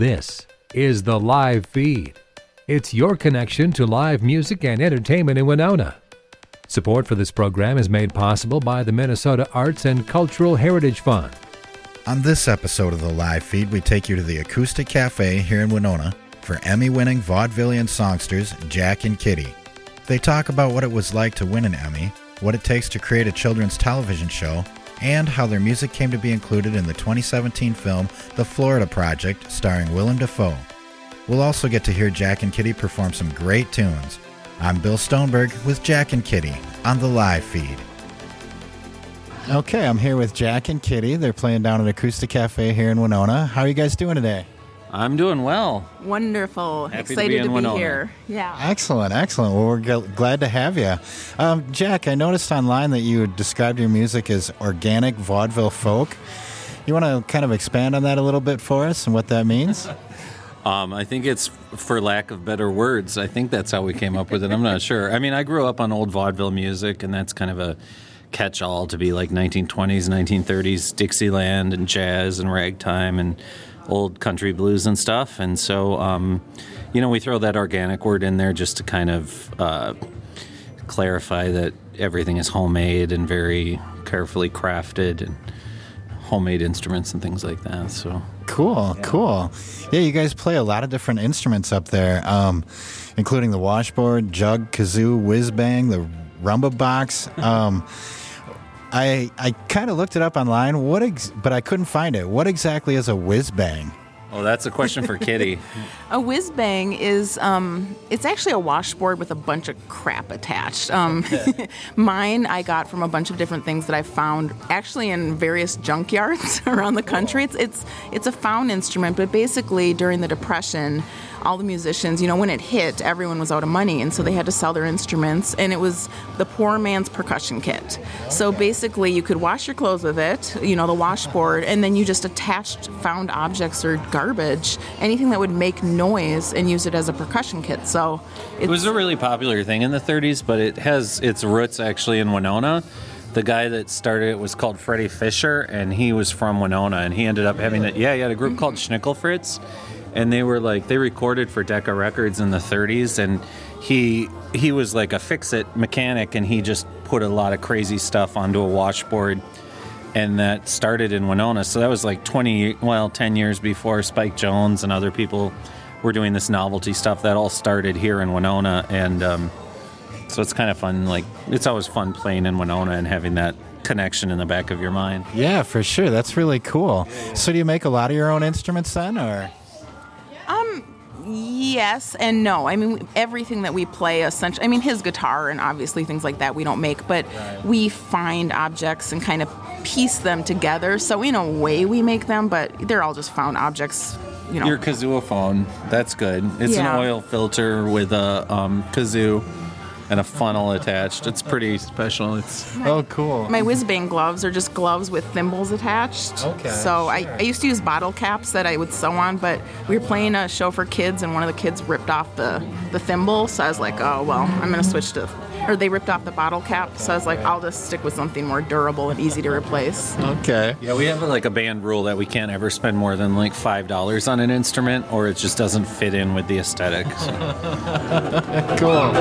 This is the Live Feed. It's your connection to live music and entertainment in Winona. Support for this program is made possible by the Minnesota Arts and Cultural Heritage Fund. On this episode of the Live Feed, we take you to the Acoustic Cafe here in Winona for Emmy-winning vaudevillian songsters Jack and Kitty. They talk about what it was like to win an Emmy, what it takes to create a children's television show, and how their music came to be included in the 2017 film The Florida Project, starring Willem Dafoe. We'll also get to hear Jack and Kitty perform some great tunes. I'm Bill Stoneberg with Jack and Kitty on the Live Feed. Okay, I'm here with Jack and Kitty. They're playing down at Acoustic Cafe here in Winona. How are you guys doing today? I'm doing well. Wonderful. Happy Excited to be here. Yeah. Excellent. Well, we're glad to have you. Jack, I noticed online that you described your music as organic vaudeville folk. You want to kind of expand on that a little bit for us and what that means? I think it's for lack of better words. I think that's how we came up with it. I'm not sure. I mean, I grew up on old vaudeville music, and that's kind of a catch-all to be like 1920s, 1930s Dixieland and jazz and ragtime and old country blues and stuff. And so, we throw that organic word in there just to kind of clarify that everything is homemade and very carefully crafted and homemade instruments and things like that. So Cool. Yeah, you guys play a lot of different instruments up there, including the washboard, jug, kazoo, whiz bang, the rumba box. I kind of looked it up online, but I couldn't find it. What exactly is a whiz bang? Oh, that's a question for Kitty. A whiz bang is, it's actually a washboard with a bunch of crap attached. Mine I got from a bunch of different things that I found actually in various junkyards around the country. It's a found instrument, but basically during the Depression, all the musicians, when it hit, everyone was out of money, and so they had to sell their instruments, and it was the poor man's percussion kit. So basically, you could wash your clothes with it, the washboard, and then you just attached found objects or garbage, anything that would make noise, and use it as a percussion kit. So it was a really popular thing in the 30s, but it has its roots actually in Winona. The guy that started it was called Freddie Fisher, and he was from Winona, and he ended up having he had a group called Schnickel Fritz. And they recorded for Decca Records in the 30s, and he was like a fix-it mechanic, and he just put a lot of crazy stuff onto a washboard, and that started in Winona. So that was like 10 years before Spike Jones and other people were doing this novelty stuff. That all started here in Winona, and so it's kind of fun. Like, it's always fun playing in Winona and having that connection in the back of your mind. Yeah, for sure. That's really cool. So do you make a lot of your own instruments then, or? Yes and no. I mean, everything that we play, essentially, his guitar and obviously things like that we don't make, but we find objects and kind of piece them together. So in a way we make them, but they're all just found objects, Your kazoophone, that's good. It's an oil filter with a kazoo and a funnel attached. It's pretty special. Cool. My whiz bang gloves are just gloves with thimbles attached. Okay. So I used to use bottle caps that I would sew on, but we were playing a show for kids, and one of the kids ripped off the thimble. So I was like, oh, well, I'm going to switch to... Or they ripped off the bottle cap, so I was like, I'll just stick with something more durable and easy to replace. Okay. Yeah, we have a band rule that we can't ever spend more than $5 on an instrument, or it just doesn't fit in with the aesthetic. So. Cool.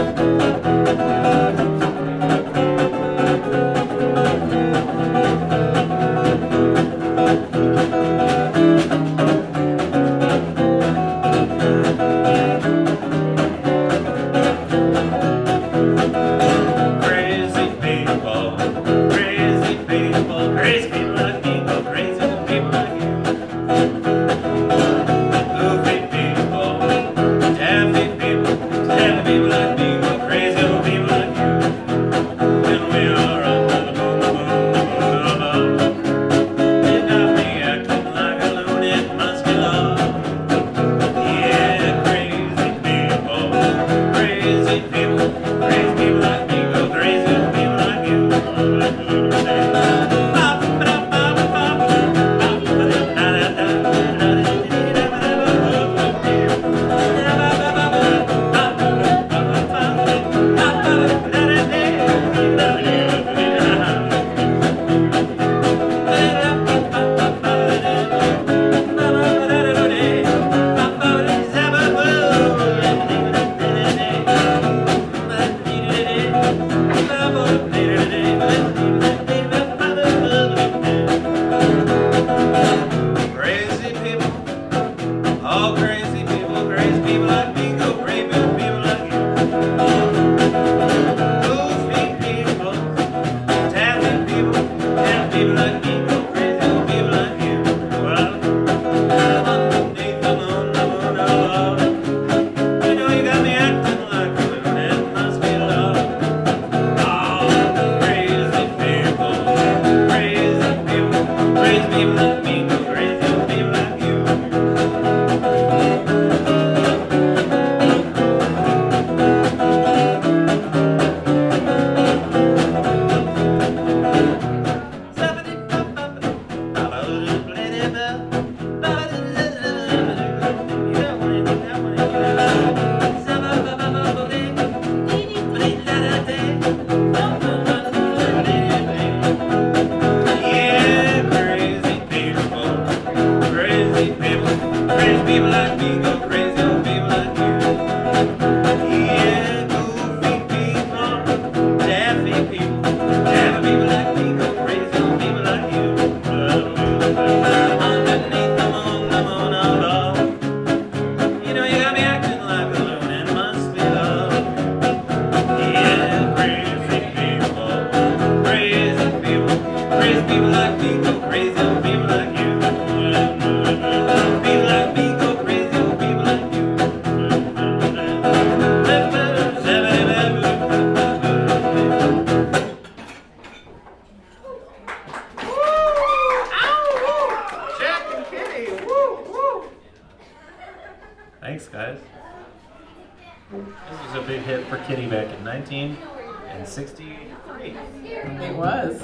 people like me go crazy over people like you. People like me go crazy over people like you. Yeah, goofy people, daffy people, daffy people like me go crazy over people like you. Underneath the moon of love, you know you got me acting like a loon and it must be love. Yeah, crazy people like me go crazy over people like you. People like me go crazy over people like you. Jack and Kitty, woo, woo. Thanks, guys. This was a big hit for Kitty back in 1963. It was.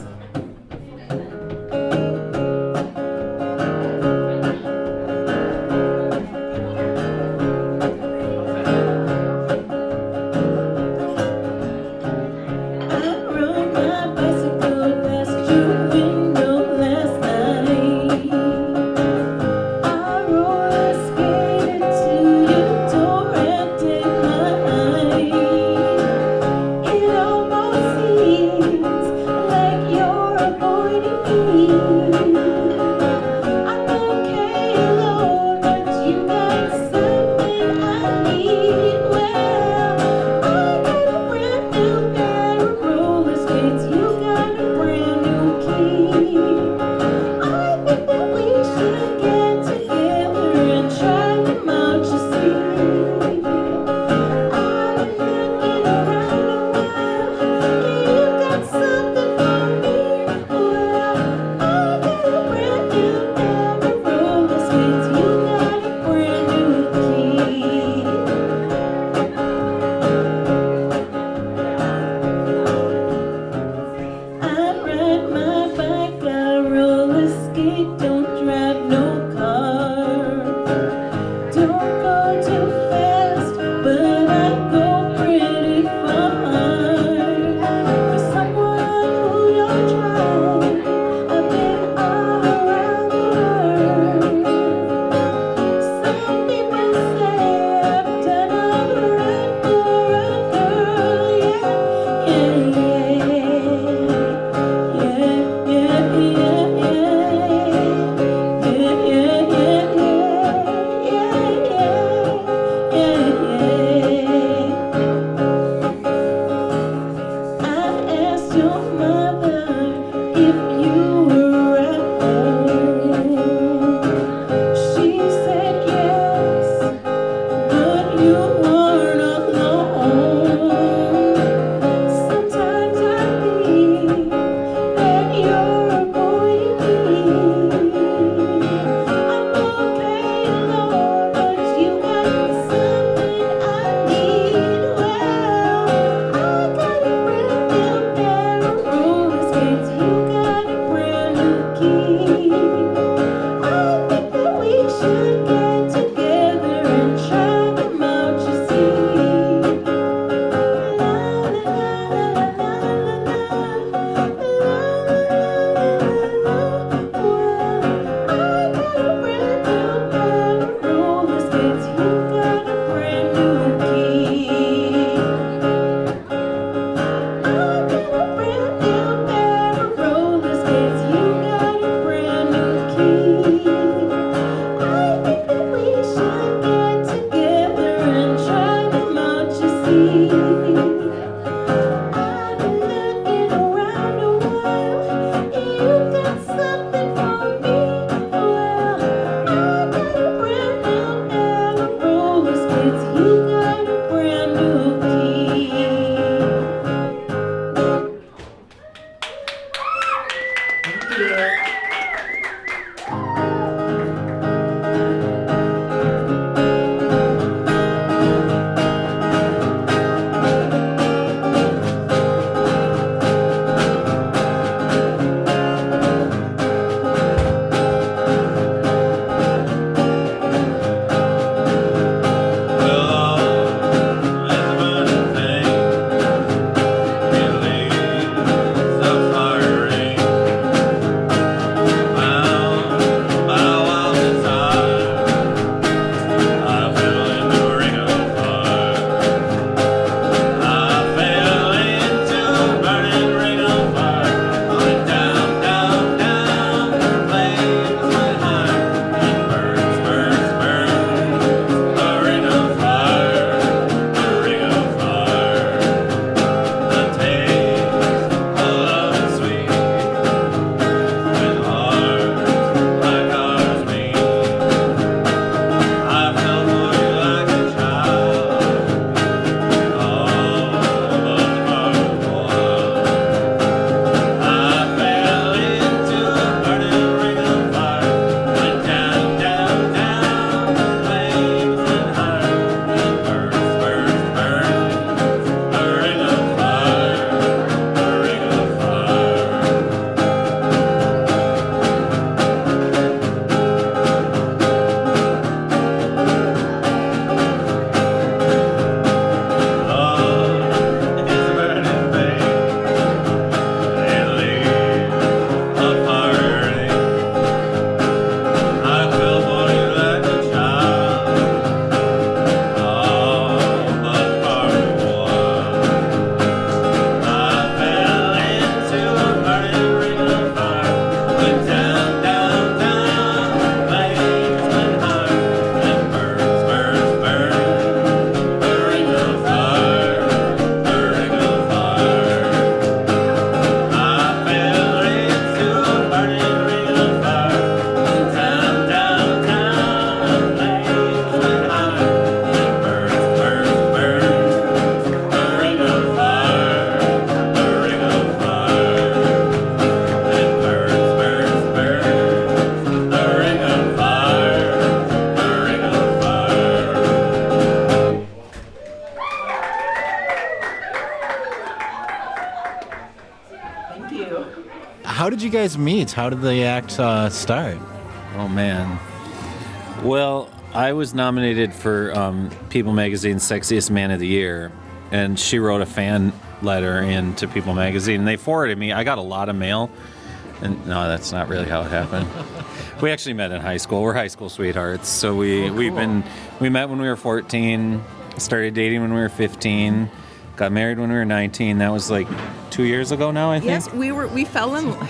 guys meet? How did the act start? Oh man. Well, I was nominated for People Magazine's Sexiest Man of the Year, and she wrote a fan letter in to People Magazine, and they forwarded me. I got a lot of mail, and no, that's not really how it happened. We actually met in high school. We're high school sweethearts, so we met when we were 14, started dating when we were 15. Got married when we were 19. That was like 2 years ago now, I think. Yes, we fell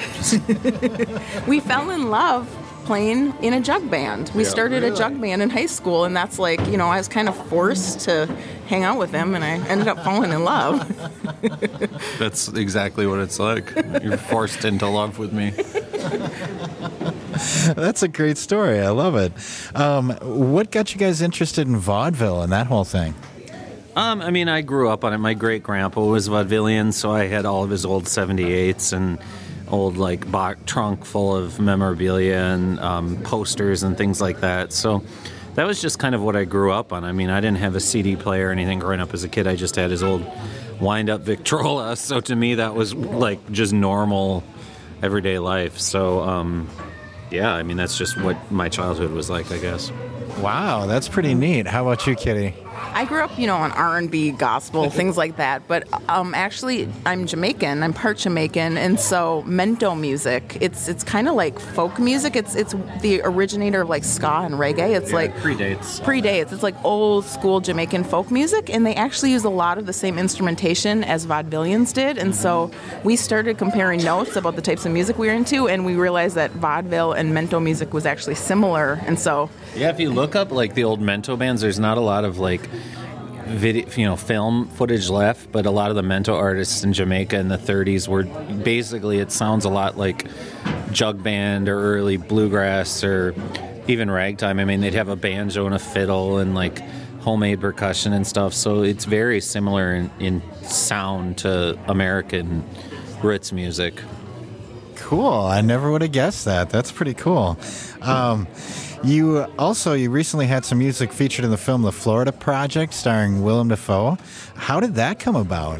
in love playing in a jug band. We started a jug band in high school, and that's like, I was kind of forced to hang out with him, and I ended up falling in love. That's exactly what it's like. You're forced into love with me. That's a great story. I love it. What got you guys interested in vaudeville and that whole thing? I grew up on it. My great-grandpa was vaudevillian, so I had all of his old 78s and old, trunk full of memorabilia and posters and things like that. So that was just kind of what I grew up on. I didn't have a CD player or anything growing up as a kid. I just had his old wind-up Victrola. So to me, that was, just normal everyday life. So, that's just what my childhood was like, I guess. Wow, that's pretty neat. How about you, Kitty? I grew up, on R&B, gospel, things like that. But actually, I'm Jamaican. I'm part Jamaican, and so mento music. It's kind of like folk music. It's the originator of ska and reggae. It's predates. It's like old school Jamaican folk music, and they actually use a lot of the same instrumentation as vaudevillians did. And so we started comparing notes about the types of music we were into, and we realized that vaudeville and mento music was actually similar. And so if you look up the old mento bands, there's not a lot of video, film footage left, but a lot of the mento artists in Jamaica in the 30s were basically, it sounds a lot like jug band or early bluegrass or even ragtime. They'd have a banjo and a fiddle and homemade percussion and stuff, so it's very similar in sound to American roots music. Cool. I never would have guessed that. That's pretty cool. You recently had some music featured in the film The Florida Project starring Willem Dafoe. How did that come about?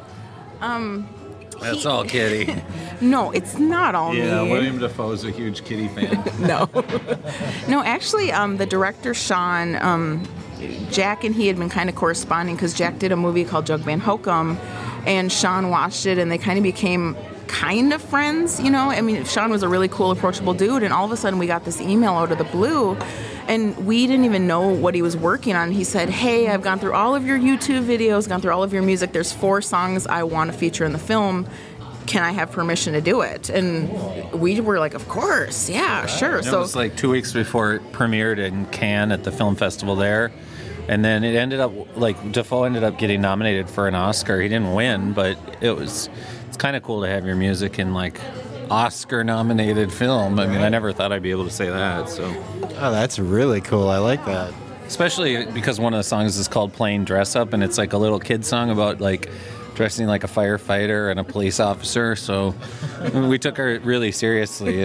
That's all Kitty. No, it's not all me. Yeah, William Dafoe's a huge Kitty fan. No, actually, the director, Sean, Jack and he had been kind of corresponding because Jack did a movie called Jug Band Hokum, and Sean watched it, and they kind of became kind of friends, Sean was a really cool, approachable dude, and all of a sudden we got this email out of the blue, and we didn't even know what he was working on. He said, "Hey, I've gone through all of your YouTube videos, gone through all of your music. There's 4 songs I want to feature in the film. Can I have permission to do it?" And we were like, "Of course, yeah, sure." So it was 2 weeks before it premiered in Cannes at the film festival there. And then it ended up, Dafoe ended up getting nominated for an Oscar. He didn't win, but it's kind of cool to have your music in, Oscar-nominated film. I never thought I'd be able to say that, so. Oh, that's really cool. I like that. Especially because one of the songs is called Playing Dress Up, and it's a little kid song about, dressing like a firefighter and a police officer, so we took her really seriously,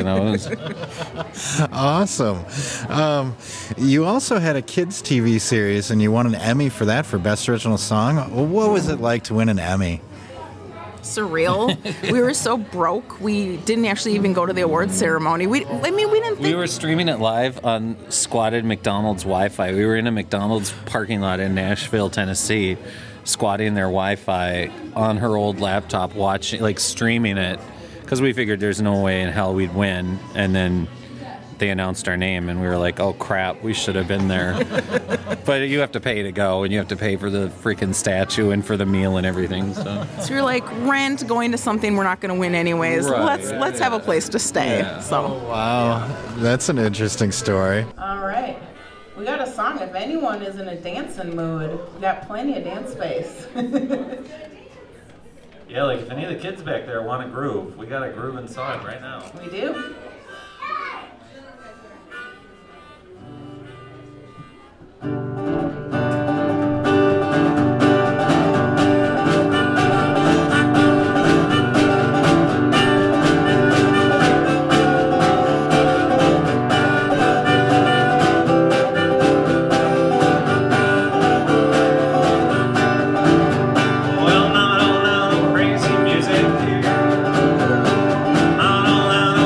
Awesome. You also had a kids' TV series, and you won an Emmy for that for Best Original Song. What was it like to win an Emmy? Surreal. We were so broke, we didn't actually even go to the awards ceremony. We didn't think... We were streaming it live on squatted McDonald's Wi-Fi. We were in a McDonald's parking lot in Nashville, Tennessee, squatting their Wi-Fi on her old laptop, watching, streaming it, because we figured there's no way in hell we'd win. And then they announced our name, and we were like, "Oh crap, we should have been there." But you have to pay to go, and you have to pay for the freaking statue and for the meal and everything. So you're like, rent, going to something we're not going to win anyways. Right. Let's have a place to stay. Yeah. So. Oh, wow, that's an interesting story. All right. We got a song. If anyone is in a dancing mood, we got plenty of dance space. Yeah, if any of the kids back there want to groove, we got a grooving song right now. We do. Well, not all that crazy music here. Not all that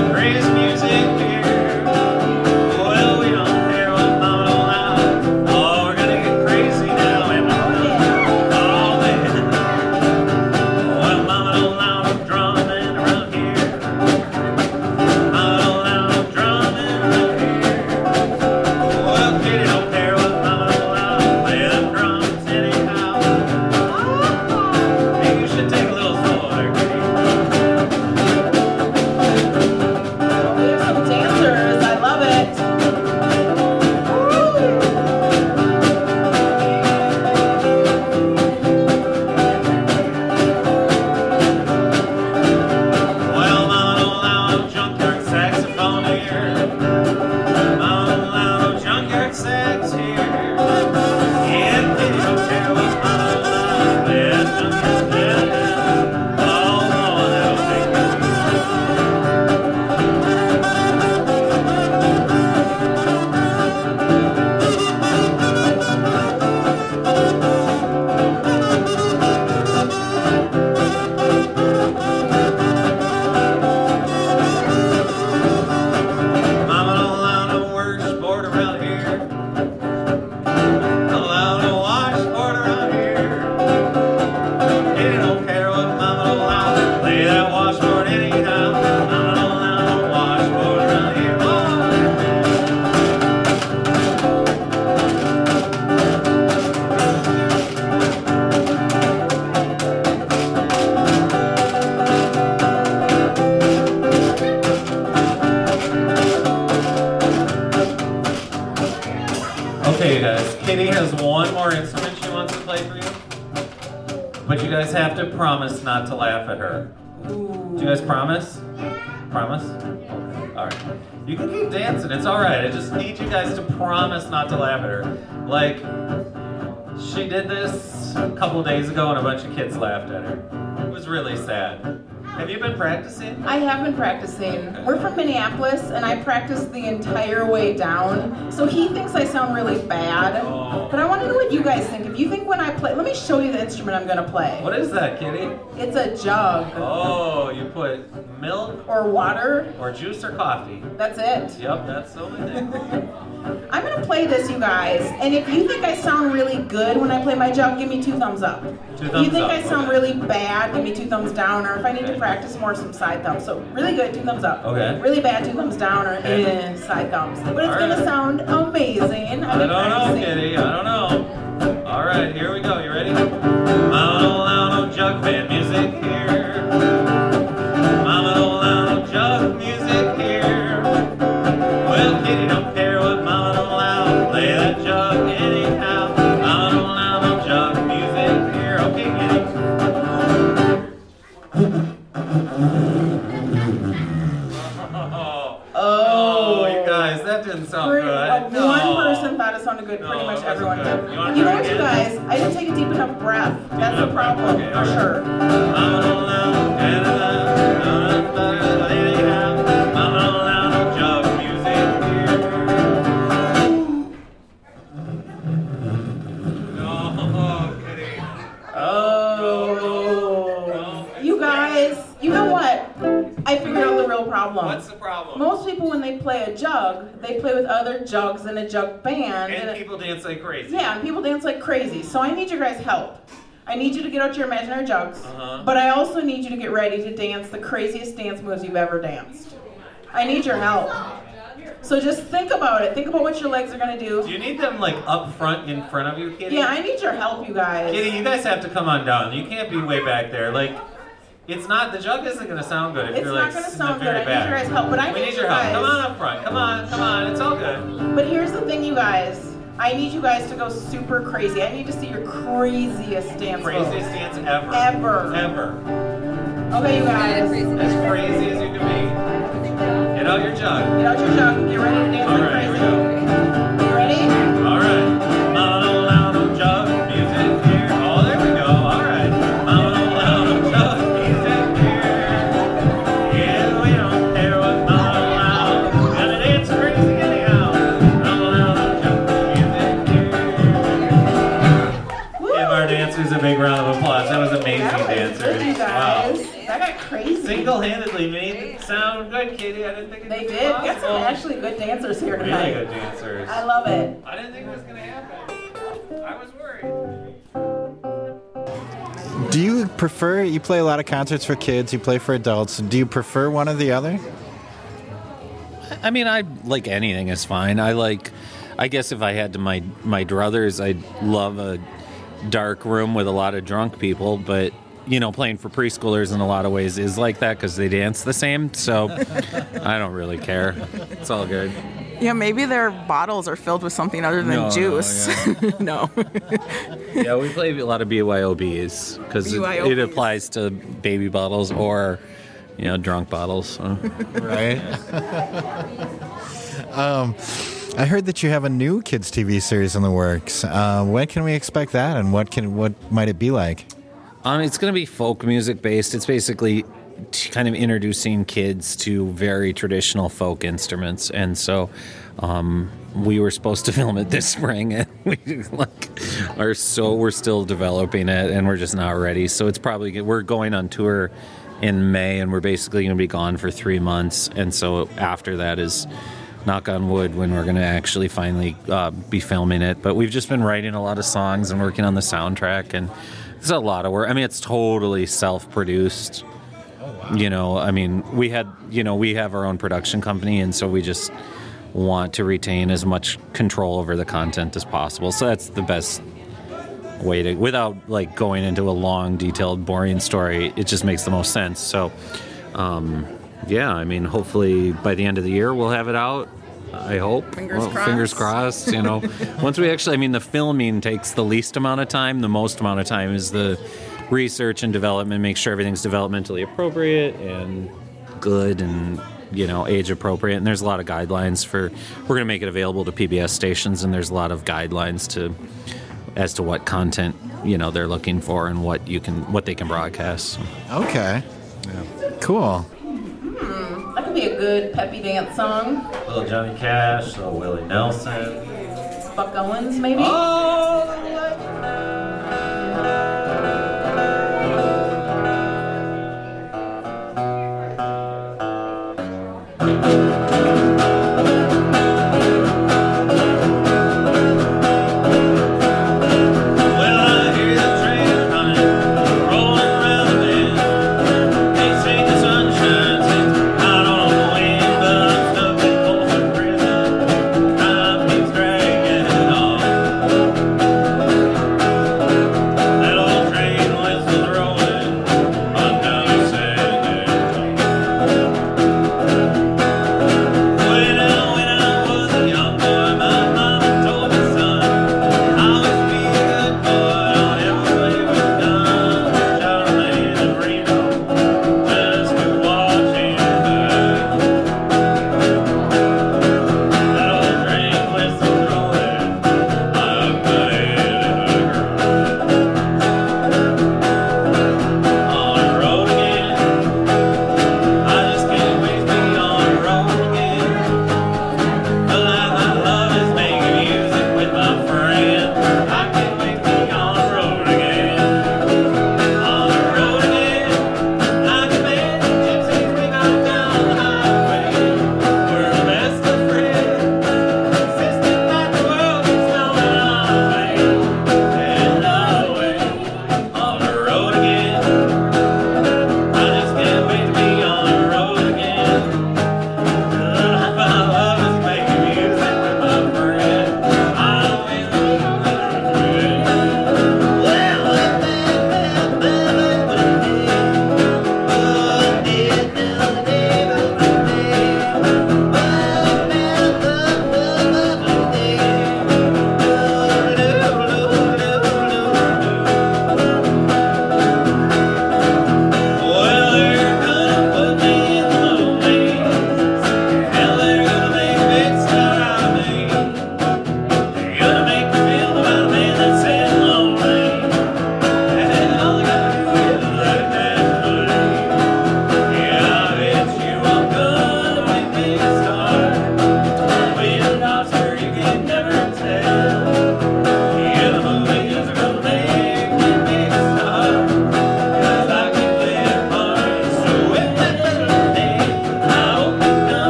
Okay, you guys. Kitty has one more instrument she wants to play for you. But you guys have to promise not to laugh at her. Do you guys promise? Promise? Okay. All right. You can keep dancing. It's all right. I just need you guys to promise not to laugh at her. Like, she did this a couple days ago and a bunch of kids laughed at her. It was really sad. Have you been practicing? I have been practicing. Okay. We're from Minneapolis, and I practiced the entire way down. So he thinks I sound really bad. Oh. But I want to know what you guys think. If you think when I play, let me show you the instrument I'm going to play. What is that, Kitty? It's a jug. Oh, you put milk Or water. or juice or coffee. That's it. Yep, that's the only thing. I'm going to play this, you guys. And if you think I sound really good when I play my jug, give me 2 thumbs up. Two If thumbs you think up, I sound okay. really bad, give me 2 thumbs down. Or if I need to Okay. practice more, some side thumbs. So really good, 2 thumbs up. Okay. Really bad, 2 thumbs down, or Okay. side thumbs. But it's All going to right. sound amazing. I don't know, Kitty. I don't know. All right, here we go. You ready? Mama don't allow no jug band music here. Mama don't allow no jug music here. Well, Kitty don't care what Mama don't allow. Play that jug anyhow. Mama don't allow no jug music here. Okay, Kitty. Oh, you guys, that didn't sound good. No. One person thought it sounded good. Pretty No, much it everyone wasn't did. good. You wanna You know try what, you again? guys? I didn't take a deep enough breath. That's the enough breath. problem, Okay, for all right. sure. Mama don't allow anyhow. Mama don't allow no jug music here. No, Kitty. Oh. You guys, you know what? I figured out the real problem. What's the problem? Most people, when they play a jug, they play with other jugs in a jug band. And people dance like crazy. Yeah, and people dance like crazy. So I need your guys' help. I need you to get out your imaginary jugs, Uh-huh. but I also need you to get ready to dance the craziest dance moves you've ever danced. I need your help. So just think about it. Think about what your legs are gonna Do do. you need them like up front in front of you, Kitty? Yeah, I need your help, you guys. Kitty, you guys have to come on down. You can't be way back there. Like, it's not, the jug isn't going to sound good if It's you're not like gonna sitting sound very good. I need back. your guys' help, but I We need need you your help. guys. Come on up front. Come on. It's all good. But here's the thing, you guys. I need you guys to go super crazy. I need to see your craziest dance Craziest moves. dance ever. Ever. Okay, you guys. As crazy as you can be. Get out your jug. Get out your jug. Get ready to dance All like right, here we crazy. go. You ready? All right. Mama don't allow no jug music here. Oh, there we go. All right. Mama don't allow no jug music here. Yeah, we don't care what Mama allows. Gonna dance crazy anyhow. Mama don't allow no jug music here. Woo! Give our dancers a big round of applause. That was amazing, That was dancers. good, you Wow. guys. That got crazy. Single-handedly made it sound good, Kitty. I didn't think it They was did. Got some possible. actually good dancers here tonight. Really good dancers. I love it. I didn't think it was gonna happen. I was worried. Do you prefer, you play a lot of concerts for kids, you play for adults, do you prefer one or the other? I mean, I like anything is fine. I guess if I had to my druthers, I'd love a dark room with a lot of drunk people, but you know, playing for preschoolers in a lot of ways is like that because they dance the same. So I don't really care. It's all good. Yeah, maybe their bottles are filled with something other than No, juice. No. Yeah, we play a lot of BYOBs because it BYOBs. applies to baby bottles or, you know, drunk bottles. So. Right. I heard that you have a new kids TV series in the works. When can we expect that, and what might it be like? It's going to be folk music based. It's basically kind of introducing kids to very traditional folk instruments, and so we were supposed to film it this spring, and we're still developing it, and we're just not ready. So it's probably we're going on tour in May, and we're basically going to be gone for 3 months, and so after that is, knock on wood, when we're going to actually finally be filming it. But we've just been writing a lot of songs and working on the soundtrack, and it's a lot of work. I mean, it's totally self-produced. You know, I mean, we have our own production company, and so we just want to retain as much control over the content as possible. So that's the best way to, without like going into a long, detailed, boring story, it just makes the most sense. So, yeah, I mean, hopefully by the end of the year we'll have it out. I hope. Fingers crossed. Fingers crossed, you know. Once we actually, I mean, the filming takes the least amount of time. The most amount of time is the research and development, make sure everything's developmentally appropriate and good and, you know, age appropriate. And there's a lot of guidelines for, we're going to make it available to PBS stations, and there's a lot of guidelines as to what content, you know, they're looking for and what they can broadcast. Okay. Cool. That could be a good peppy dance song. Little Johnny Cash, little Willie Nelson. Buck Owens, maybe? Well, I hear the train running, rolling around the bend. They say the sun shines, it's out on the wind, but I'm stuck in Folsom Prison. Time keeps dragging on.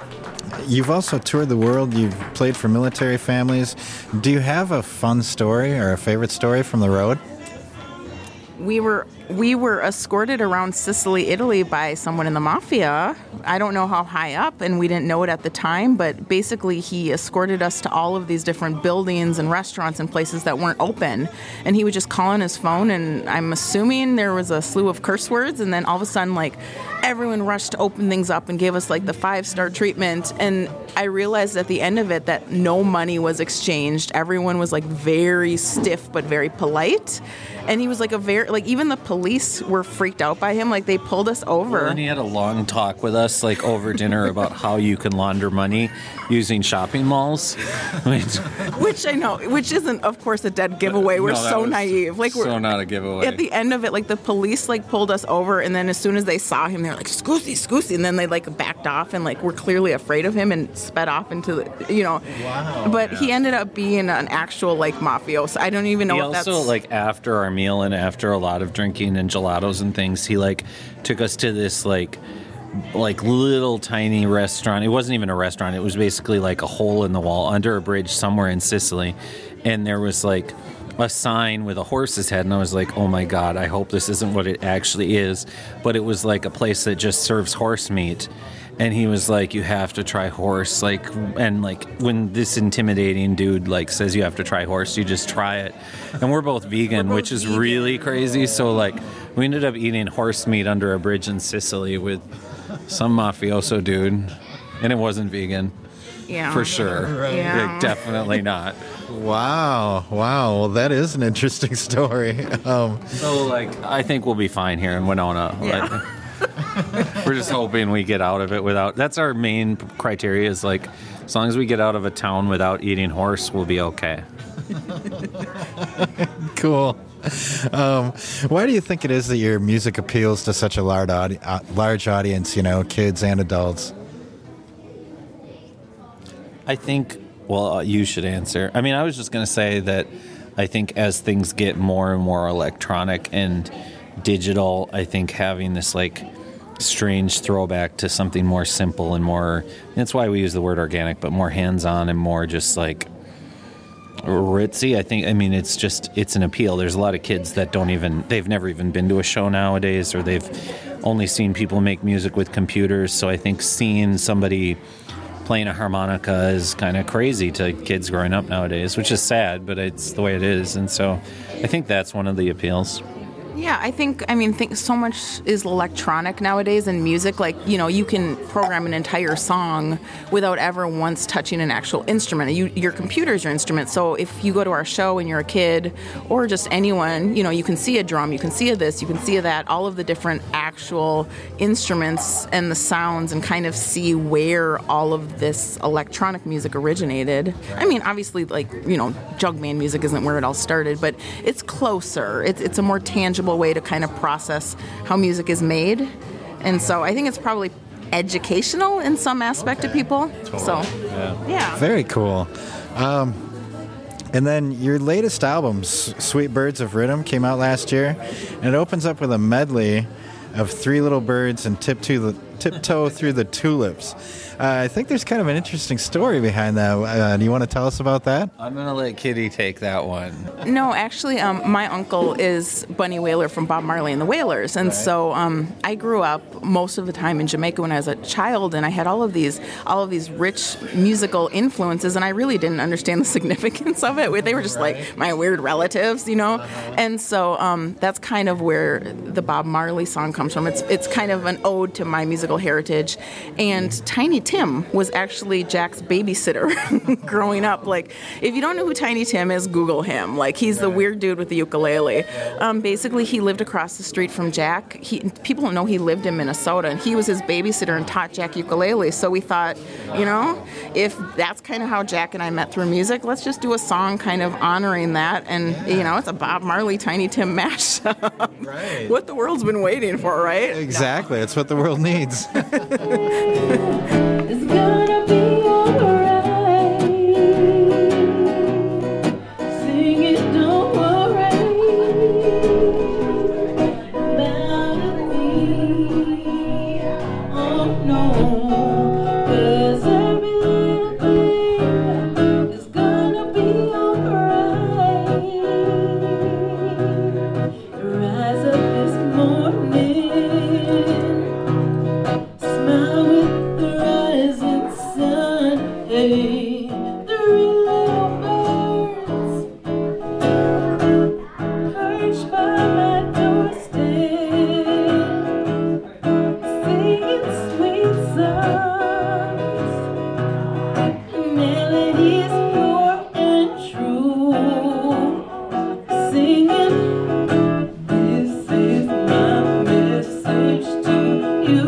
You've also toured the world. You've played for military families. Do you have a fun story or a favorite story from the road? We were escorted around Sicily, Italy by someone in the mafia. I don't know how high up, and we didn't know it at the time, but basically he escorted us to all of these different buildings and restaurants and places that weren't open. And he would just call on his phone, and I'm assuming there was a slew of curse words, and then all of a sudden, like, everyone rushed to open things up and gave us, like, the 5-star treatment. And I realized at the end of it that no money was exchanged. Everyone was, like, very stiff but very polite. And he was like even the police were freaked out by him. Like, they pulled us over. And he had a long talk with us, like, over dinner about how you can launder money using shopping malls. Which I know, which isn't, of course, a dead giveaway. We're so naive. Like, so not a giveaway. At the end of it, like, the police, like, pulled us over, and then as soon as they saw him, they were like, "Scusi," and then they, like, backed off and, like, were clearly afraid of him and sped off into the, Wow. But he ended up being an actual, like, mafioso. I don't even know He if that's... also, like, after our meal and after a lot of drinking and gelatos and things, he, like, took us to this, like little tiny restaurant. It wasn't even a restaurant. It was basically like a hole in the wall under a bridge somewhere in Sicily. And there was, like, a sign with a horse's head, and I was like, oh my God, I hope this isn't what it actually is. But it was like a place that just serves horse meat. And he was like, you have to try horse. Like, and like, when this intimidating dude, like, says you have to try horse, you just try it. And we're both vegan, which is really crazy. So, like, we ended up eating horse meat under a bridge in Sicily with some mafioso dude. And it wasn't vegan. Yeah. For sure. Right. Yeah. Like, definitely not. Wow. Well, that is an interesting story. So, like, I think we'll be fine here in Winona. Yeah. Like, we're just hoping we get out of it without... That's our main criteria, is, like, as long as we get out of a town without eating horse, we'll be okay. Cool. Why do you think it is that your music appeals to such a large audience, kids and adults? I think... Well, you should answer. I mean, I was just going to say that I think as things get more and more electronic and digital, I think having this, like, strange throwback to something more simple and more... That's why we use the word organic, but more hands-on and more just, like, ritzy. I mean, it's an appeal. There's a lot of kids that they've never even been to a show nowadays, or they've only seen people make music with computers. So I think seeing somebody playing a harmonica is kind of crazy to kids growing up nowadays, which is sad, but it's the way it is. And so I think that's one of the appeals. Yeah, I think so much is electronic nowadays in music. Like, you can program an entire song without ever once touching an actual instrument. Your computer's your instrument. So if you go to our show and you're a kid, or just anyone, you can see a drum, you can see a this, you can see a that, all of the different actual instruments and the sounds, and kind of see where all of this electronic music originated. I mean, obviously, like, Jugman music isn't where it all started, but it's closer. It's a more tangible way to kind of process how music is made. And so I think it's probably educational in some aspect to people. Totally. So, yeah. Very cool. And then your latest album, Sweet Birds of Rhythm, came out last year, and it opens up with a medley of Three Little Birds and Tiptoe Through the Tulips. I think there's kind of an interesting story behind that. Do you want to tell us about that? I'm going to let Kitty take that one. No, actually, my uncle is Bunny Wailer from Bob Marley and the Wailers. And so I grew up most of the time in Jamaica when I was a child, and I had all of these rich musical influences, and I really didn't understand the significance of it. They were just like my weird relatives, And so that's kind of where the Bob Marley song comes from. It's kind of an ode to my musical heritage. And Tiny Tim was actually Jack's babysitter growing up. Like, if you don't know who Tiny Tim is, Google him. Like, he's the weird dude with the ukulele. Basically, he lived across the street from Jack. People don't know he lived in Minnesota, and he was his babysitter and taught Jack ukulele. So we thought, if that's kind of how Jack and I met through music, let's just do a song kind of honoring that. And, it's a Bob Marley, Tiny Tim mashup. Right. What the world's been waiting for, right? Exactly. It's what the world needs. It's gonna be alright. Sing it, don't worry about me. Oh no, 'cause day, three little birds perched by my doorstep, singing sweet songs, melodies pure and true, singing, this is my message to you.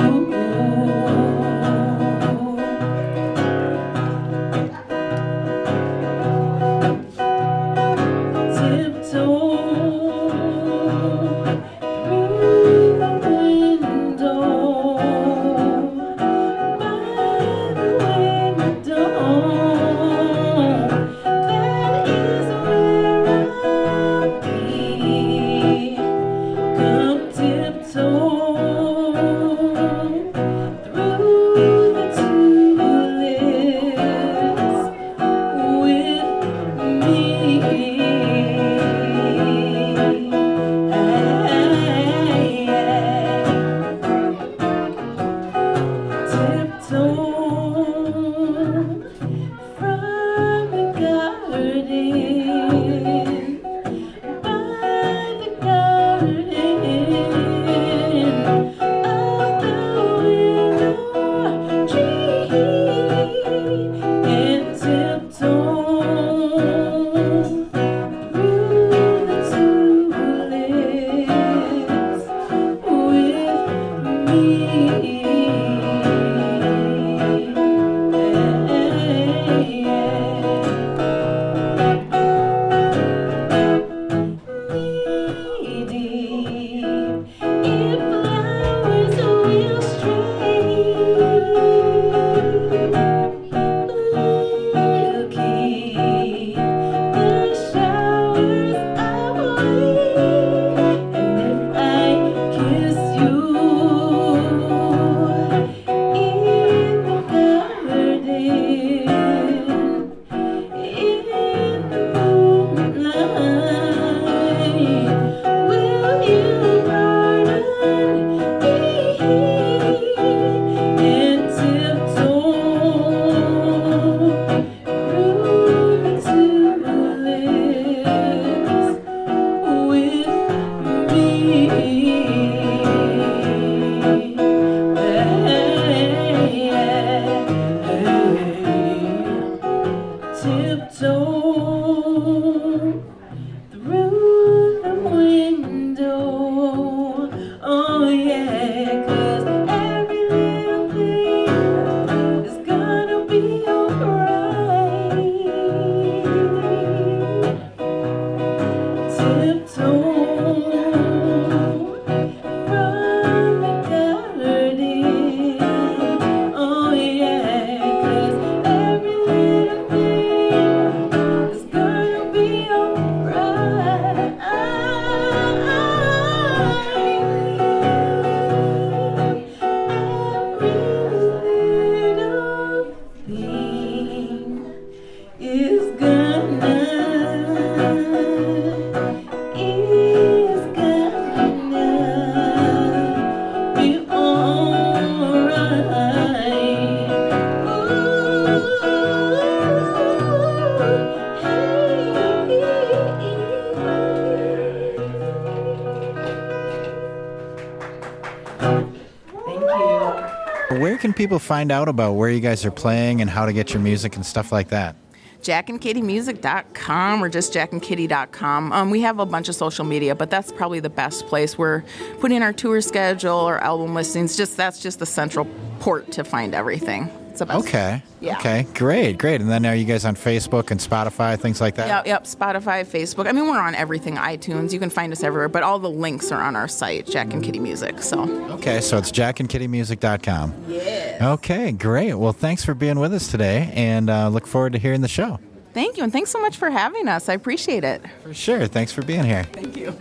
Where can people find out about where you guys are playing and how to get your music and stuff like that? jackandkittymusic.com or just jackandkitty.com. We have a bunch of social media, but that's probably the best place. We're putting our tour schedule, our album listings. That's just the central port to find everything. It's the best. Okay. Yeah. Okay. Great. And then are you guys on Facebook and Spotify, things like that? Yep. Spotify, Facebook. I mean, we're on everything. iTunes. You can find us everywhere, but all the links are on our site, Jack and Kitty Music. So. Okay. So it's jackandkittymusic.com. Yes. Okay. Great. Well, thanks for being with us today, and look forward to hearing the show. Thank you, and thanks so much for having us. I appreciate it. For sure. Thanks for being here. Thank you.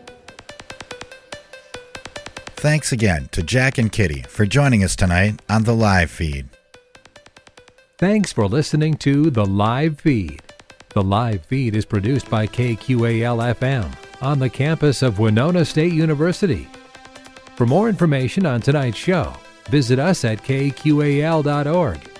Thanks again to Jack and Kitty for joining us tonight on the live feed. Thanks for listening to The Live Feed. The Live Feed is produced by KQAL-FM on the campus of Winona State University. For more information on tonight's show, visit us at kqal.org.